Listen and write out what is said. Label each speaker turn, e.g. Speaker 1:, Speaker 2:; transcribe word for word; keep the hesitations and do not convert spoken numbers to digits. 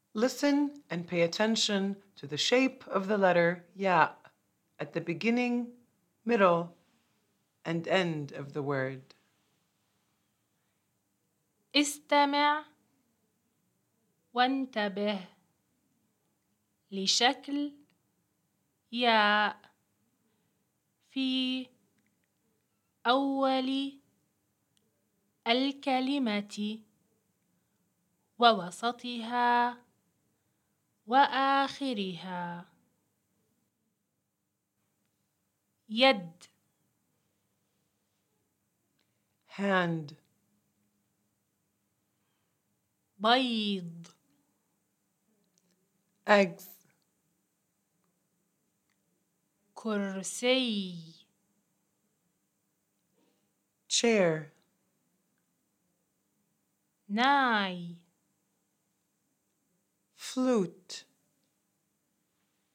Speaker 1: Listen and pay attention to the shape of the letter Ya at the beginning, middle, and end of the word.
Speaker 2: استمع وانتبه لشكل ياء في أول الكلمة ووسطها وآخرها. يد
Speaker 1: Hand,
Speaker 2: بيض
Speaker 1: eggs,
Speaker 2: كرسي
Speaker 1: chair,
Speaker 2: ناي
Speaker 1: flute,